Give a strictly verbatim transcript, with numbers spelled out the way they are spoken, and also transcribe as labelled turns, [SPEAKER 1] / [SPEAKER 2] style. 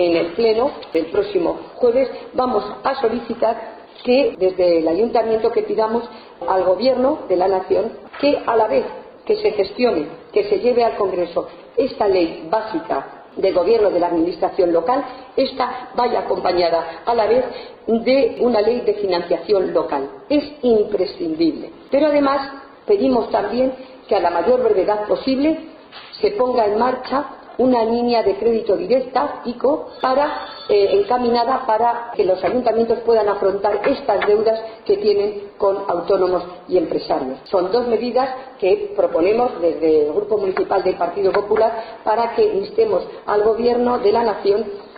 [SPEAKER 1] en el pleno del próximo jueves vamos a solicitar que desde el ayuntamiento que pidamos al gobierno de la nación que a la vez que se gestione, que se lleve al Congreso esta ley básica de gobierno de la administración local, esta vaya acompañada a la vez de una ley de financiación local. Es imprescindible. Pero además pedimos también que a la mayor brevedad posible se ponga en marcha una línea de crédito directa, ICO, para, eh, encaminada para que los ayuntamientos puedan afrontar estas deudas que tienen con autónomos y empresarios. Son dos medidas que proponemos desde el Grupo Municipal del Partido Popular para que instemos al Gobierno de la Nación